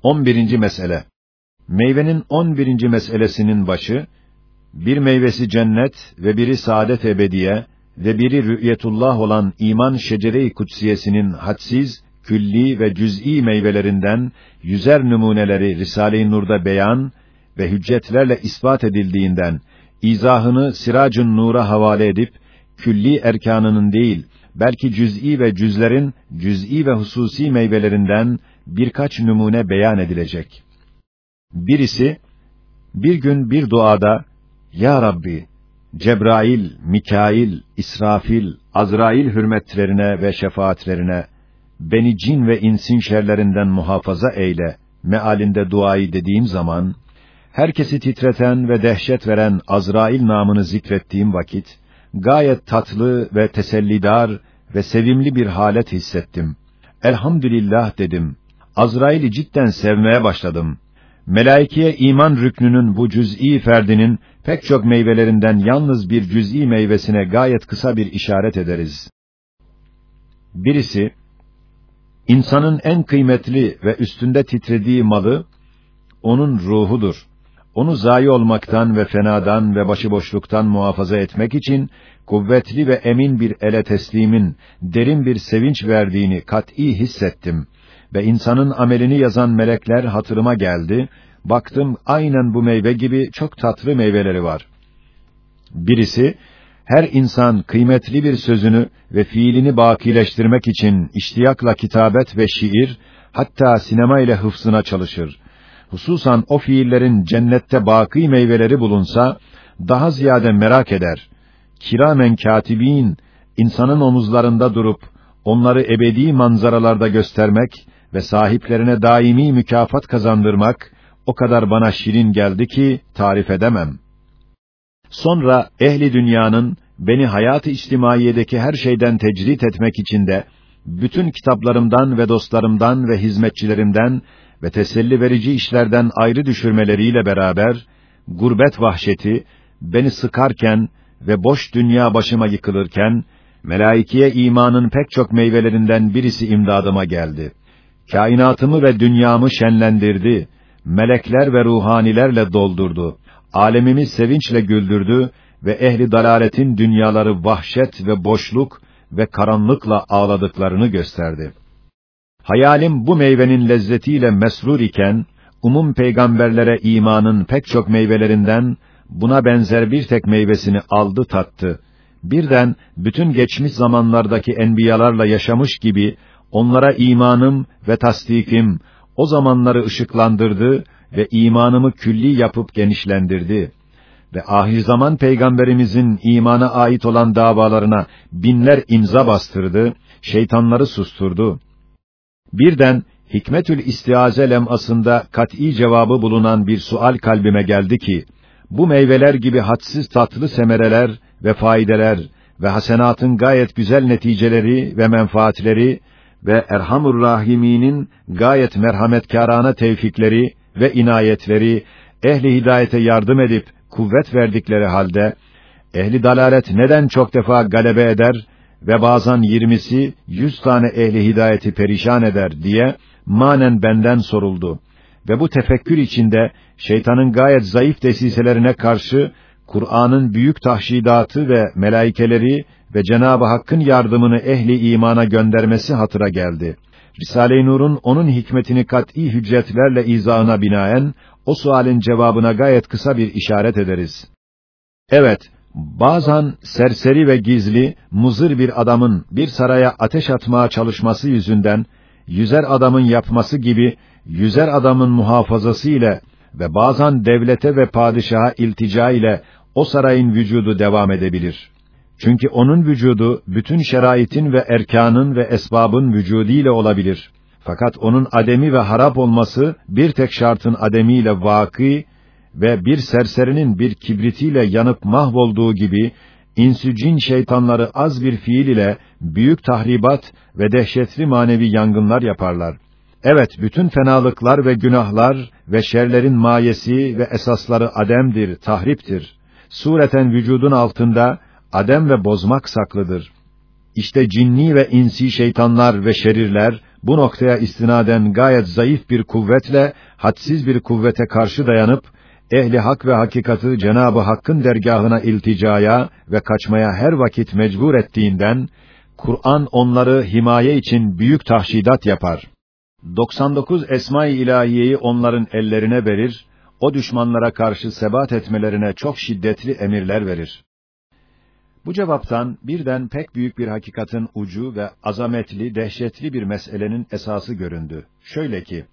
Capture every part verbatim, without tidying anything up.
on birinci mesele. Meyvenin on birinci meselesinin başı, bir meyvesi cennet ve biri saadet ebediye ve biri rü'yetullah olan iman şecere-i kutsiyesinin hadsiz, külli ve cüz'i meyvelerinden yüzer numuneleri Risale-i Nur'da beyan ve hüccetlerle ispat edildiğinden, izahını Siracun Nur'a havale edip, külli erkanının değil, belki cüz'i ve cüzlerin, cüz'i ve hususi meyvelerinden birkaç numune beyan edilecek. Birisi, bir gün bir duada, Ya Rabbi, Cebrail, Mikail, İsrafil, Azrail hürmetlerine ve şefaatlerine, beni cin ve insin şerlerinden muhafaza eyle, mealinde duayı dediğim zaman, herkesi titreten ve dehşet veren Azrail namını zikrettiğim vakit, gayet tatlı ve tesellidar ve sevimli bir halet hissettim. Elhamdülillah dedim. Azrail'i cidden sevmeye başladım. Melaikeye iman rüknünün bu cüz'i ferdinin pek çok meyvelerinden yalnız bir cüz'i meyvesine gayet kısa bir işaret ederiz. Birisi, insanın en kıymetli ve üstünde titrediği malı, onun ruhudur. Onu zayi olmaktan ve fenadan ve başıboşluktan muhafaza etmek için, kuvvetli ve emin bir ele teslimin, derin bir sevinç verdiğini kat'î hissettim. Ve insanın amelini yazan melekler hatırıma geldi, baktım aynen bu meyve gibi çok tatlı meyveleri var. Birisi, her insan kıymetli bir sözünü ve fiilini bakileştirmek için iştiyakla kitabet ve şiir, hatta sinema ile hıfzına çalışır. Hususan o fiillerin cennette baki meyveleri bulunsa, daha ziyade merak eder. Kiramen katibin, insanın omuzlarında durup, onları ebedi manzaralarda göstermek ve sahiplerine daimi mükafat kazandırmak, o kadar bana şirin geldi ki, tarif edemem. Sonra, ehli dünyanın, beni hayat-ı içtimaiyedeki her şeyden tecrit etmek için de, bütün kitaplarımdan ve dostlarımdan ve hizmetçilerimden ve teselli verici işlerden ayrı düşürmeleriyle beraber, gurbet vahşeti, beni sıkarken ve boş dünya başıma yıkılırken, melaikeye imanın pek çok meyvelerinden birisi imdadıma geldi. Kainatımı ve dünyamı şenlendirdi, melekler ve ruhanilerle doldurdu, alemimi sevinçle güldürdü ve ehli dalaletin dünyaları vahşet ve boşluk ve karanlıkla ağladıklarını gösterdi. Hayalim bu meyvenin lezzetiyle mesrur iken, umum peygamberlere imanın pek çok meyvelerinden, buna benzer bir tek meyvesini aldı tattı. Birden, bütün geçmiş zamanlardaki enbiyalarla yaşamış gibi, onlara imanım ve tasdikim, o zamanları ışıklandırdı ve imanımı külli yapıp genişlendirdi. Ve ahir zaman peygamberimizin imana ait olan davalarına binler imza bastırdı, şeytanları susturdu. Birden, Hikmetül İstiaze lemasında kat'î cevabı bulunan bir sual kalbime geldi ki, bu meyveler gibi hadsiz tatlı semereler ve faydeler ve hasenatın gayet güzel neticeleri ve menfaatleri ve Erhamur Rahimî'nin gayet merhametkârâna tevfikleri ve inayetleri, ehli hidayete yardım edip kuvvet verdikleri halde, ehli dalalet neden çok defa galebe eder ve bazen yirmisi, yüz tane ehli hidayeti perişan eder diye manen benden soruldu. Ve bu tefekkür içinde şeytanın gayet zayıf desiselerine karşı Kur'an'ın büyük tahşidatı ve melaikeleri ve Cenab-ı Hakk'ın yardımını ehli imana göndermesi hatıra geldi. Risale-i Nur'un onun hikmetini kat'î hüccetlerle izahına binaen o sualin cevabına gayet kısa bir işaret ederiz. Evet, bazen serseri ve gizli, muzır bir adamın bir saraya ateş atmaya çalışması yüzünden, yüzer adamın yapması gibi, yüzer adamın muhafazası ile ve bazen devlete ve padişaha iltica ile o sarayın vücudu devam edebilir. Çünkü onun vücudu, bütün şeraitin ve erkanın ve esbabın vücudiyle olabilir. Fakat onun ademi ve harap olması, bir tek şartın ademiyle vâkî ve bir serserinin bir kibritiyle yanıp mahvolduğu gibi, insü cin şeytanları az bir fiil ile büyük tahribat ve dehşetli manevi yangınlar yaparlar. Evet, bütün fenalıklar ve günahlar ve şerlerin mayesi ve esasları ademdir, tahriptir. Sureten vücudun altında adem ve bozmak saklıdır. İşte cinni ve insi şeytanlar ve şerirler, bu noktaya istinaden gayet zayıf bir kuvvetle, hadsiz bir kuvvete karşı dayanıp, ehli hak ve hakikatı Cenab-ı Hakk'ın dergâhına ilticaya ve kaçmaya her vakit mecbur ettiğinden, Kur'an onları himaye için büyük tahşidat yapar. doksan dokuz Esma-i İlahiye'yi onların ellerine verir, o düşmanlara karşı sebat etmelerine çok şiddetli emirler verir. Bu cevaptan birden pek büyük bir hakikatin ucu ve azametli, dehşetli bir meselenin esası göründü. Şöyle ki,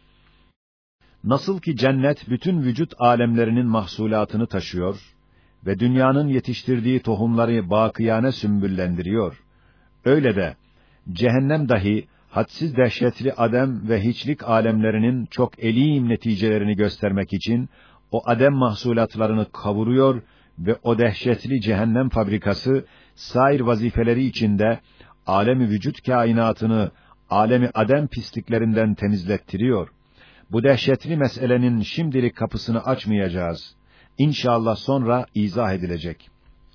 nasıl ki cennet bütün vücut alemlerinin mahsulatını taşıyor ve dünyanın yetiştirdiği tohumları bakiyane sümbüllendiriyor, öyle de cehennem dahi hadsiz dehşetli adem ve hiçlik alemlerinin çok elîm neticelerini göstermek için o adem mahsulatlarını kavuruyor ve o dehşetli cehennem fabrikası sair vazifeleri içinde alemi vücut kainatını alemi adem pisliklerinden temizlettiriyor. Bu dehşetli meselenin şimdilik kapısını açmayacağız. İnşallah sonra izah edilecek.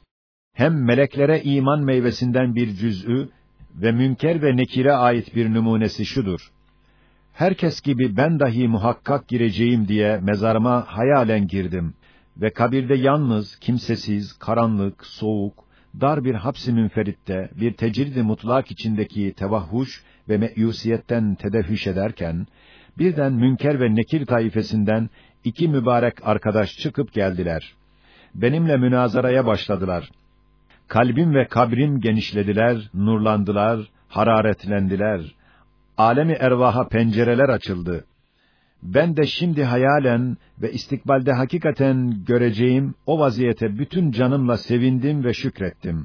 Hem meleklere iman meyvesinden bir cüz'ü ve münker ve nekire ait bir numunesi şudur: herkes gibi ben dahi muhakkak gireceğim diye mezarıma hayalen girdim ve kabirde yalnız, kimsesiz, karanlık, soğuk, dar bir hapsi münferitte bir tecrid-i mutlak içindeki tevahhuş ve meyusiyetten tedehhüş ederken, birden münker ve nekir taifesinden iki mübarek arkadaş çıkıp geldiler. Benimle münazaraya başladılar. Kalbim ve kabrim genişlediler, nurlandılar, hararetlendiler. Alemi ervaha pencereler açıldı. Ben de şimdi hayalen ve istikbalde hakikaten göreceğim o vaziyete bütün canımla sevindim ve şükrettim.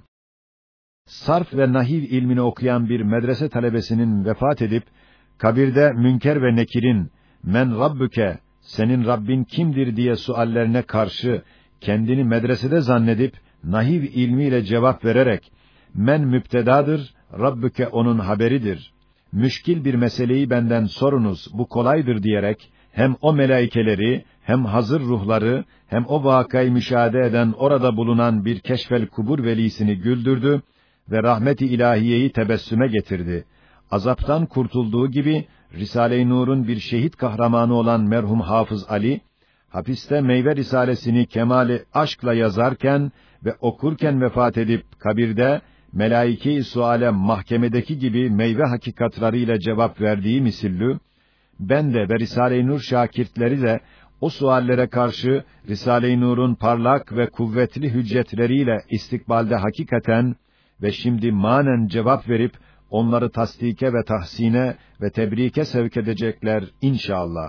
Sarf ve nahiv ilmini okuyan bir medrese talebesinin vefat edip, kabirde münker ve nekirin, men Rabbüke, senin Rabbin kimdir diye suallerine karşı, kendini medresede zannedip, nahiv ilmiyle cevap vererek, men müptedadır, Rabbüke onun haberidir. Müşkil bir meseleyi benden sorunuz, bu kolaydır diyerek, hem o melaikeleri, hem hazır ruhları, hem o vakayı müşahede eden orada bulunan bir keşfel kubur velisini güldürdü ve rahmet-i ilahiyeyi tebessüme getirdi. Azaptan kurtulduğu gibi, Risale-i Nur'un bir şehit kahramanı olan merhum Hafız Ali, hapiste meyve risalesini kemali aşkla yazarken ve okurken vefat edip kabirde, melaike-i suale mahkemedeki gibi meyve hakikatlarıyla cevap verdiği misillü, ben de ve Risale-i Nur şakirtleri de o suallere karşı Risale-i Nur'un parlak ve kuvvetli hüccetleriyle istikbalde hakikaten ve şimdi manen cevap verip onları tasdike ve tahsine ve tebrike sevk edecekler inşallah.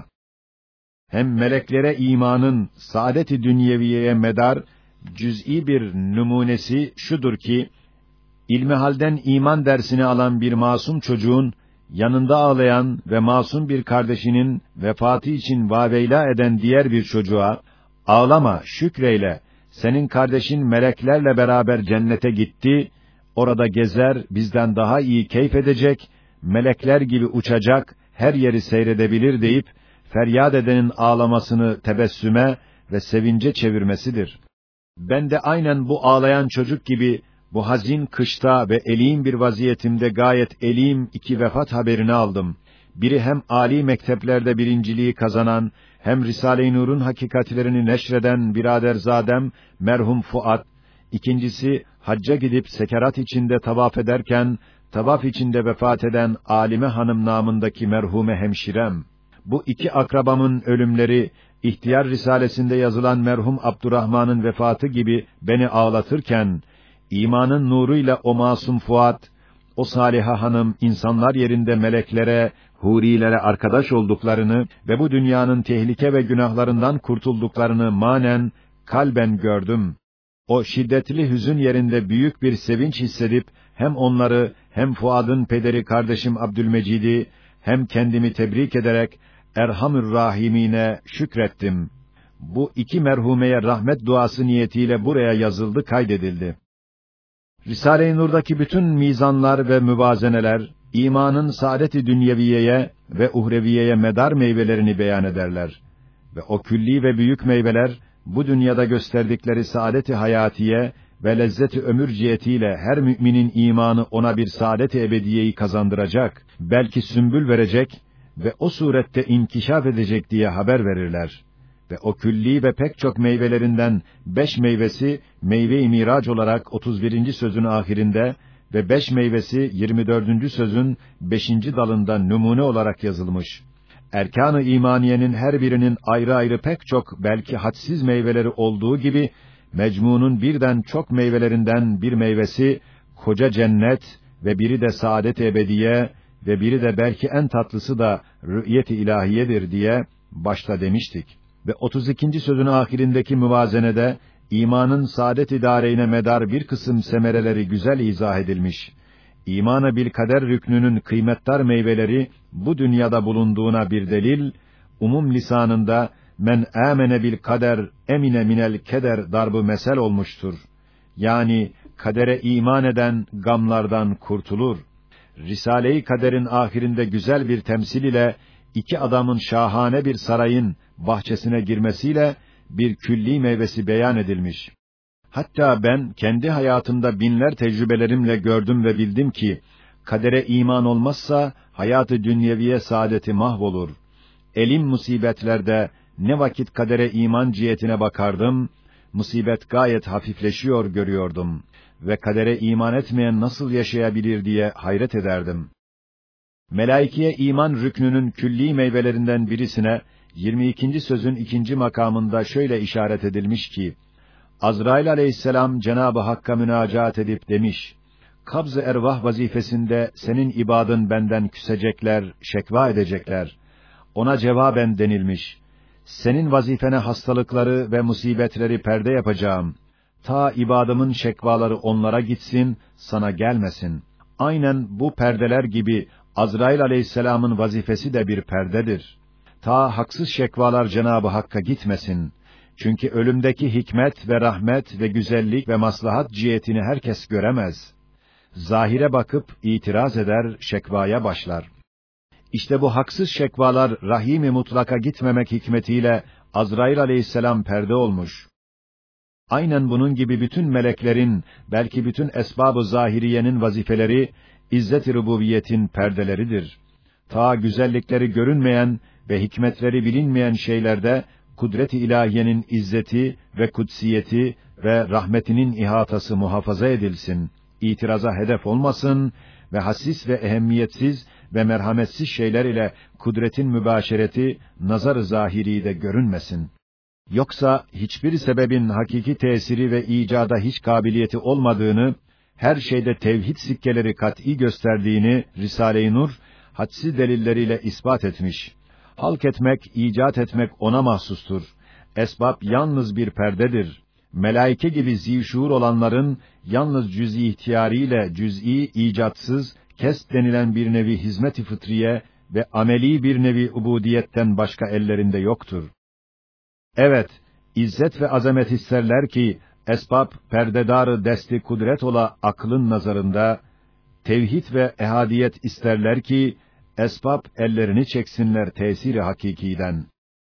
Hem meleklere imanın saadet-i dünyeviyeye medar cüz'i bir numunesi şudur ki, İlmihalden iman dersini alan bir masum çocuğun, yanında ağlayan ve masum bir kardeşinin vefatı için vaveyla eden diğer bir çocuğa, ağlama, şükreyle, senin kardeşin meleklerle beraber cennete gitti, orada gezer, bizden daha iyi keyif edecek, melekler gibi uçacak, her yeri seyredebilir deyip, feryat edenin ağlamasını tebessüme ve sevince çevirmesidir. Ben de aynen bu ağlayan çocuk gibi, bu hazin kışta ve elîm bir vaziyetimde gayet elîm iki vefat haberini aldım. Biri hem âli mekteplerde birinciliği kazanan, hem Risale-i Nur'un hakikatlerini neşreden biraderzadem merhum Fuat, ikincisi hacca gidip sekerat içinde tavaf ederken, tavaf içinde vefat eden Alime Hanım namındaki merhume hemşirem. Bu iki akrabamın ölümleri, İhtiyar Risalesinde yazılan merhum Abdurrahman'ın vefatı gibi beni ağlatırken, İmanın nuruyla o masum Fuat, o Saliha Hanım insanlar yerinde meleklere, hurilere arkadaş olduklarını ve bu dünyanın tehlike ve günahlarından kurtulduklarını manen, kalben gördüm. O şiddetli hüzün yerinde büyük bir sevinç hissedip, hem onları, hem Fuad'ın pederi kardeşim Abdülmecid'i, hem kendimi tebrik ederek, Erhamür Rahimine şükrettim. Bu iki merhumeye rahmet duası niyetiyle buraya yazıldı, kaydedildi. Risale-i Nur'daki bütün mizanlar ve müvazeneler, imanın saadet-i dünyeviyeye ve uhreviyeye medar meyvelerini beyan ederler. Ve o külli ve büyük meyveler, bu dünyada gösterdikleri saadet-i hayatiye ve lezzet-i ömür cihetiyle her müminin imanı ona bir saadet-i ebediyeyi kazandıracak, belki sümbül verecek ve o surette inkişaf edecek diye haber verirler. Ve o külli ve pek çok meyvelerinden beş meyvesi meyve-i mirac olarak otuz birinci sözün ahirinde ve beş meyvesi yirmi dördüncü sözün beşinci dalında numune olarak yazılmış. Erkan-ı imaniyenin her birinin ayrı ayrı pek çok belki hadsiz meyveleri olduğu gibi mecmunun birden çok meyvelerinden bir meyvesi koca cennet ve biri de saadet ebediye ve biri de belki en tatlısı da rü'yet-i ilahiyedir diye başta demiştik. Ve otuz ikinci sözün ahirindeki müvazenede imanın saadet-i dâreine medar bir kısım semereleri güzel izah edilmiş. İman-ı bil kader rüknünün kıymetdar meyveleri bu dünyada bulunduğuna bir delil, umum lisanında men âmene bil kader emine minel keder darbı mesel olmuştur. Yani kadere iman eden gamlardan kurtulur. Risale-i Kader'in ahirinde güzel bir temsil ile iki adamın şahane bir sarayın bahçesine girmesiyle bir külli meyvesi beyan edilmiş. Hatta ben kendi hayatımda binler tecrübelerimle gördüm ve bildim ki kadere iman olmazsa hayatı dünyeviye saadeti mahvolur. Elim musibetlerde ne vakit kadere iman cihetine bakardım, musibet gayet hafifleşiyor görüyordum ve kadere iman etmeyen nasıl yaşayabilir diye hayret ederdim. Melaikeye iman rüknünün külli meyvelerinden birisine yirmi ikinci sözün ikinci makamında şöyle işaret edilmiş ki, Azrail aleyhisselam Cenab-ı Hakk'a münacaat edip demiş, kabz-ı ervah vazifesinde senin ibadın benden küsecekler, şekva edecekler. Ona cevaben denilmiş, senin vazifene hastalıkları ve musibetleri perde yapacağım. Ta ibadımın şekvaları onlara gitsin, sana gelmesin. Aynen bu perdeler gibi Azrail aleyhisselamın vazifesi de bir perdedir. Ta haksız şekvalar Cenab-ı Hakk'a gitmesin. Çünkü ölümdeki hikmet ve rahmet ve güzellik ve maslahat cihetini herkes göremez. Zahire bakıp itiraz eder, şekvaya başlar. İşte bu haksız şekvalar rahim-i mutlaka gitmemek hikmetiyle Azrail aleyhisselam perde olmuş. Aynen bunun gibi bütün meleklerin, belki bütün esbab-ı zahiriyenin vazifeleri, izzet-i rububiyetin perdeleridir. Ta güzellikleri görünmeyen ve hikmetleri bilinmeyen şeylerde, kudret-i ilahiyenin izzeti ve kutsiyeti ve rahmetinin ihatası muhafaza edilsin, itiraza hedef olmasın ve hassiz ve ehemmiyetsiz ve merhametsiz şeyler ile kudretin mübaşereti, nazar-ı zahiri de görünmesin. Yoksa hiçbir sebebin hakiki tesiri ve icada hiç kabiliyeti olmadığını, her şeyde tevhid sikkeleri kat'î gösterdiğini Risale-i Nur, hadsiz delilleriyle ispat etmiş. Halk etmek, icat etmek ona mahsustur. Esbab yalnız bir perdedir. Melaike gibi zî-şuur olanların, yalnız cüz-i ihtiyariyle cüz'i, icatsız, kes denilen bir nevi hizmet-i fıtriye ve ameli bir nevi ubudiyetten başka ellerinde yoktur. Evet, izzet ve azamet isterler ki, esbab perdedarı desti kudret ola aklın nazarında, tevhid ve ehadiyet isterler ki, esbab ellerini çeksinler tesiri hakikiden.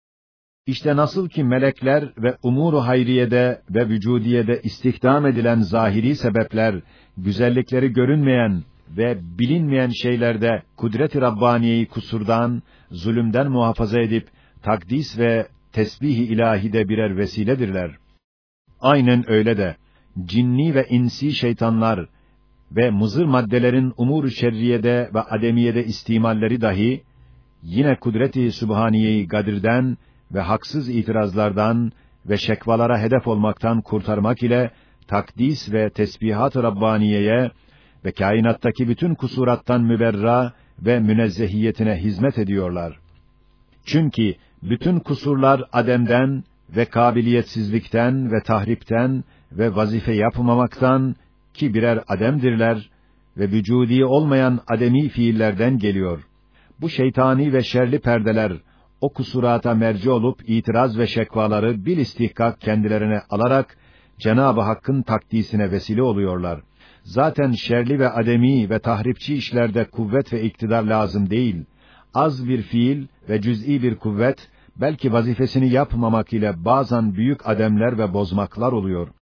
İşte nasıl ki melekler ve umur-u hayriyede ve vücudiyede istihdam edilen zahiri sebepler, güzellikleri görünmeyen ve bilinmeyen şeylerde kudret-i Rabbaniye'yi kusurdan, zulümden muhafaza edip, takdis ve tesbih-i ilahide birer vesiledirler. Aynen öyle de, cinni ve insi şeytanlar ve mızır maddelerin umur-u şerriyede ve ademiyede istimalleri dahi, yine kudret-i sübhaniyeyi gadirden ve haksız itirazlardan ve şekvalara hedef olmaktan kurtarmak ile, takdis ve tesbihat-ı Rabbaniye'ye ve kainattaki bütün kusurattan müberra ve münezzehiyetine hizmet ediyorlar. Çünkü bütün kusurlar ademden ve kabiliyetsizlikten ve tahripten ve vazife yapmamaktan ki birer ademdirler ve vücudi olmayan ademi fiillerden geliyor. Bu şeytani ve şerli perdeler o kusurata merci olup itiraz ve şekvaları bil istihkak kendilerine alarak Cenab-ı Hakk'ın takdisine vesile oluyorlar. Zaten şerli ve ademi ve tahripçi işlerde kuvvet ve iktidar lazım değil. Az bir fiil ve cüz'i bir kuvvet, belki vazifesini yapmamak ile bazen büyük ademler ve bozmaklar oluyor.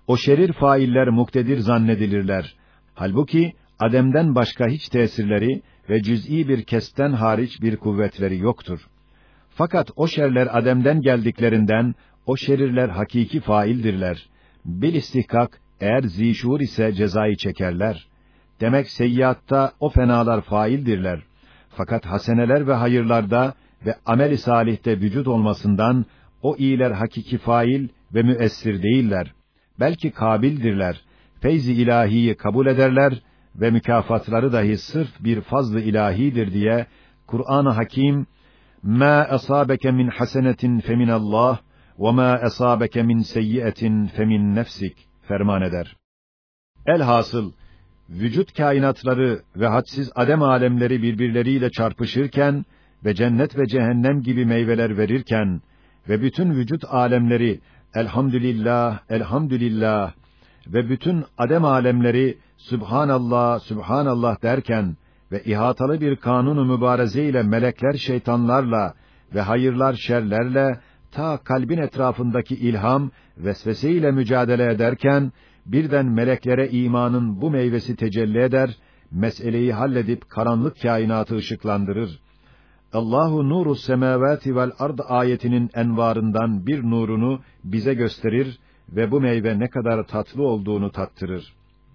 O şerir failler muktedir zannedilirler. Halbuki Adem'den başka hiç tesirleri ve cüz'i bir kesten hariç bir kuvvetleri yoktur. Fakat o şerler Adem'den geldiklerinden, o şerirler hakiki faildirler. Bilistihkak, eğer zişur ise cezayı çekerler. Demek seyyiatta o fenalar faildirler. Fakat haseneler ve hayırlarda ve amel-i salihte vücut olmasından, o iyiler hakiki fail ve müessir değiller. Belki kabildirler. Feyz-i ilahiyi kabul ederler ve mükafatları dahi sırf bir fazl-ı ilahidir diye Kur'an-ı Hakim "Mâ asâbeke min hasenetin feminallah ve mâ asâbeke min seyyiyetin femin nefsik" ferman eder. Elhasıl vücut kainatları ve hadsiz adem alemleri birbirleriyle çarpışırken ve cennet ve cehennem gibi meyveler verirken ve bütün vücut alemleri elhamdülillah, elhamdülillah ve bütün adem alemleri Sübhanallah, Sübhanallah derken ve ihatalı bir kanun-u mübareze ile melekler şeytanlarla ve hayırlar şerlerle ta kalbin etrafındaki ilham vesvese ile mücadele ederken birden meleklere imanın bu meyvesi tecelli eder, meseleyi halledip karanlık kainatı ışıklandırır. Allahu nurus semavati vel ard ayetinin envarından bir nurunu bize gösterir ve bu meyve ne kadar tatlı olduğunu tattırır.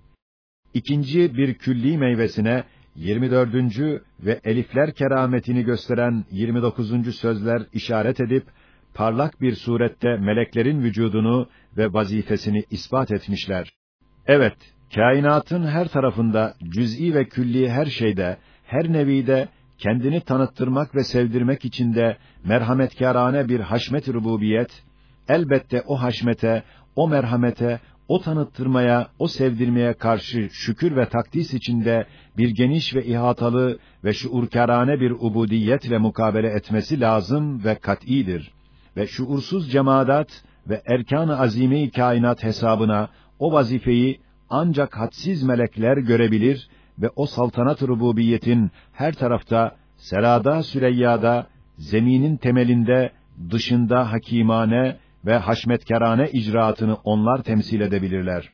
İkinci bir külli meyvesine yirmi dördüncü ve elifler kerametini gösteren yirmi dokuzuncu sözler işaret edip parlak bir surette meleklerin vücudunu ve vazifesini ispat etmişler. Evet, kainatın her tarafında, cüz'i ve külli her şeyde, her nevide kendini tanıttırmak ve sevdirmek için de merhametkârane bir haşmet-i rububiyet, elbette o haşmete, o merhamete, o tanıttırmaya, o sevdirmeye karşı şükür ve takdis içinde bir geniş ve ihatalı ve şuurkârane bir ubudiyetle mukabele etmesi lazım ve kat'idir. Ve şuursuz cemaat ve erkan-ı azîme-i kainat hesabına o vazifeyi ancak hadsiz melekler görebilir ve o saltanat-ı rububiyetin her tarafta, serada, süreyyada, zeminin temelinde, dışında hakimane ve haşmetkârane icraatını onlar temsil edebilirler.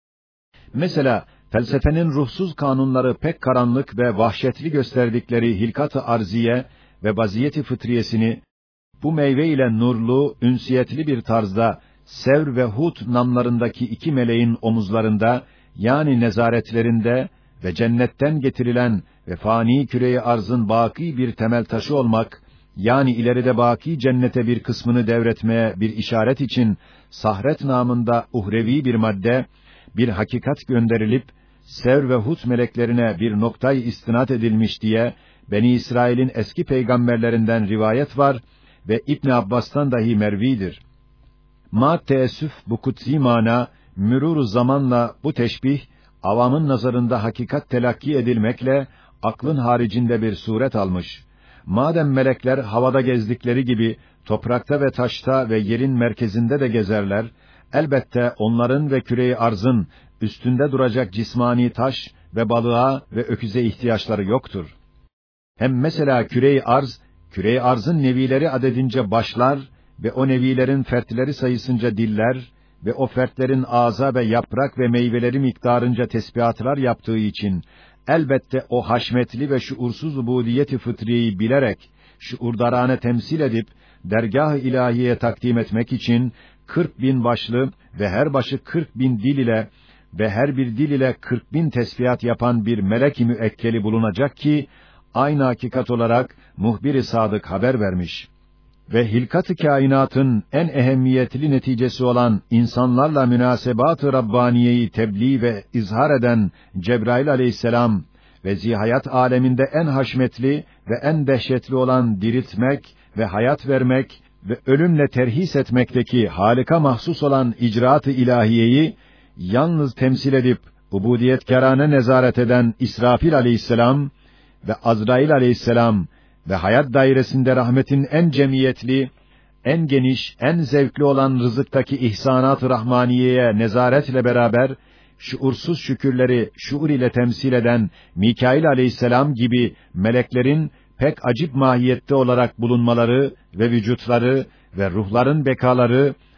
Mesela felsefenin ruhsuz kanunları pek karanlık ve vahşetli gösterdikleri hilkat-ı arziye ve vaziyeti fıtriyesini bu meyve ile nurlu, ünsiyetli bir tarzda Sevr ve Hud namlarındaki iki meleğin omuzlarında, yani nezaretlerinde ve cennetten getirilen ve fani küre-i arzın baki bir temel taşı olmak, yani ileride baki cennete bir kısmını devretmeye bir işaret için Sahret namında uhrevi bir madde, bir hakikat gönderilip Sevr ve Hud meleklerine bir noktayı istinat edilmiş diye Beni İsrail'in eski peygamberlerinden rivayet var ve İbn Abbas'tan dahi mervidir. Ma teessüf bu kutsi mana, mürûr zamanla bu teşbih, avamın nazarında hakikat telakki edilmekle, aklın haricinde bir suret almış. Madem melekler havada gezdikleri gibi, toprakta ve taşta ve yerin merkezinde de gezerler, elbette onların ve küre-i arzın, üstünde duracak cismani taş ve balığa ve öküze ihtiyaçları yoktur. Hem mesela küre-i arz, küre-i arzın nevileri adedince başlar ve o nevilerin fertleri sayısınca diller ve o fertlerin ağza ve yaprak ve meyveleri miktarınca tesbihatlar yaptığı için, elbette o haşmetli ve şuursuz ubudiyet-i fıtriyeyi bilerek, şuurdarane temsil edip, dergâh-ı ilahiye takdim etmek için, kırk bin başlı ve her başı kırk bin dil ile ve her bir dil ile kırk bin tesbihat yapan bir melek-i müekkeli bulunacak ki, aynı hakikat olarak muhbir-i sadık haber vermiş. Ve hilkat-ı kainatın en ehemmiyetli neticesi olan insanlarla münasebat-ı Rabbaniye'yi tebliğ ve izhar eden Cebrail aleyhisselam ve zihayat aleminde en haşmetli ve en dehşetli olan diriltmek ve hayat vermek ve ölümle terhis etmekteki halika mahsus olan icraat-ı ilahiyeyi yalnız temsil edip ubudiyetkârane nezaret eden İsrafil aleyhisselam ve Azrail aleyhisselam ve hayat dairesinde rahmetin en cemiyetli, en geniş, en zevkli olan rızıktaki ihsanat-ı rahmaniyeye nezaretle beraber, şuursuz şükürleri şuur ile temsil eden Mikail aleyhisselam gibi meleklerin pek acip mahiyette olarak bulunmaları ve vücutları ve ruhların bekaları,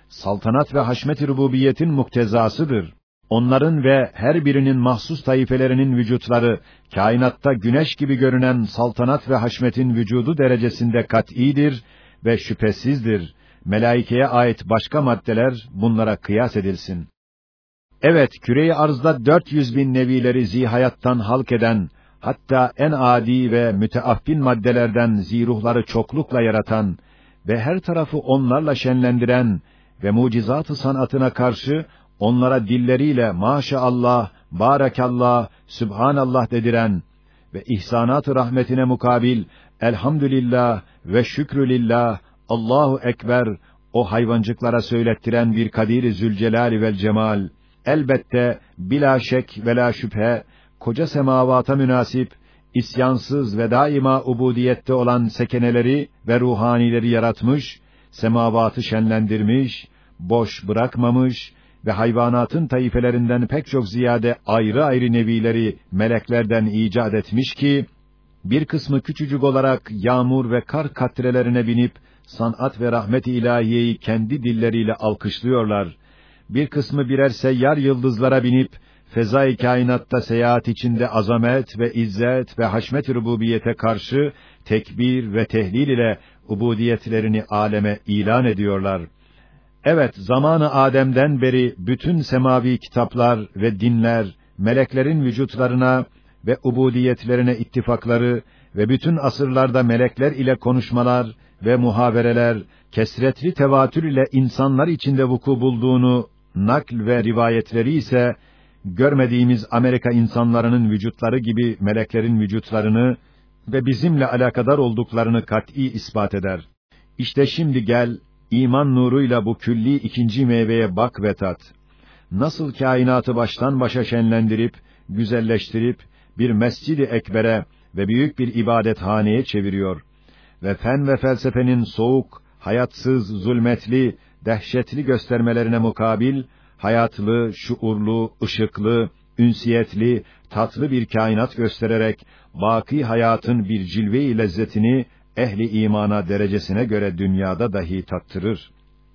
saltanat ve haşmet-i rububiyetin muktezasıdır. Onların ve her birinin mahsus taifelerinin vücutları, kainatta güneş gibi görünen saltanat ve haşmetin vücudu derecesinde kat'idir ve şüphesizdir. Melaikeye ait başka maddeler bunlara kıyas edilsin. Evet, küre-i arzda dört yüz bin nevileri zihayattan halk eden, hatta en adi ve müteaffin maddelerden ziruhları çoklukla yaratan ve her tarafı onlarla şenlendiren ve mucizat-ı sanatına karşı onlara dilleriyle maşallah, barakallah, sübhanallah dediren ve ihsanat-ı rahmetine mukabil elhamdülillah ve şükrülillah, Allahu ekber o hayvancıklara söylettiren bir Kadir-i Zülcelal vel Cemal, elbette bila şek ve la şüphe koca semavata münasip, isyansız ve daima ubudiyette olan sekeneleri ve ruhanileri yaratmış, semavatı şenlendirmiş, boş bırakmamış ve hayvanatın taifelerinden pek çok ziyade ayrı ayrı nevileri meleklerden icat etmiş ki, bir kısmı küçücük olarak yağmur ve kar katrelerine binip, sanat ve rahmet-i ilahiyeyi kendi dilleriyle alkışlıyorlar. Bir kısmı birer seyyar yıldızlara binip, fezai kainatta seyahat içinde azamet ve izzet ve haşmet-i rububiyete karşı tekbir ve tehlil ile ubudiyetlerini aleme ilan ediyorlar. Evet, zamanı Adem'den beri bütün semavi kitaplar ve dinler, meleklerin vücutlarına ve ubudiyetlerine ittifakları ve bütün asırlarda melekler ile konuşmalar ve muhabereler, kesretli tevatür ile insanlar içinde vuku bulduğunu, nakl ve rivayetleri ise, görmediğimiz Amerika insanlarının vücutları gibi meleklerin vücutlarını ve bizimle alakadar olduklarını kat'î ispat eder. İşte şimdi gel, iman nuruyla bu külli ikinci meyveye bak ve tat. Nasıl kainatı baştan başa şenlendirip, güzelleştirip, bir mescid-i ekbere ve büyük bir ibadethaneye çeviriyor. Ve fen ve felsefenin soğuk, hayatsız, zulmetli, dehşetli göstermelerine mukabil, hayatlı, şuurlu, ışıklı, ünsiyetli, tatlı bir kainat göstererek, baki hayatın bir cilve-i lezzetini, ehli imana derecesine göre dünyada dahi tattırır.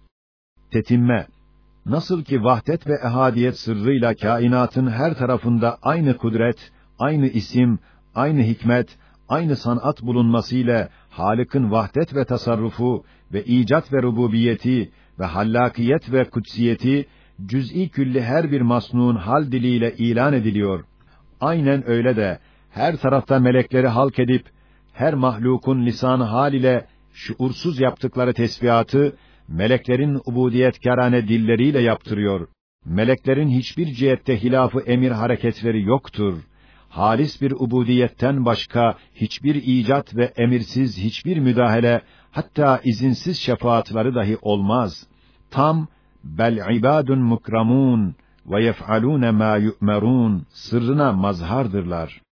Tetimme, nasıl ki vahdet ve ehadiyet sırrıyla kainatın her tarafında aynı kudret, aynı isim, aynı hikmet, aynı sanat bulunmasıyla Halık'ın vahdet ve tasarrufu ve icat ve rububiyeti ve hallakiyet ve kutsiyeti cüz'i külli her bir masnun hal diliyle ilan ediliyor. Aynen öyle de her tarafta melekleri halk edip her mahlukun lisan-ı hal ile şuursuz yaptıkları tesbihatı meleklerin ubudiyetkârane dilleriyle yaptırıyor. Meleklerin hiçbir cihette hilafı emir hareketleri yoktur. Halis bir ubudiyetten başka hiçbir icat ve emirsiz hiçbir müdahale, hatta izinsiz şefaatleri dahi olmaz. Tam bel ibadun mukramun ve yef'alûne mâ yu'merûn sırrına mazhardırlar.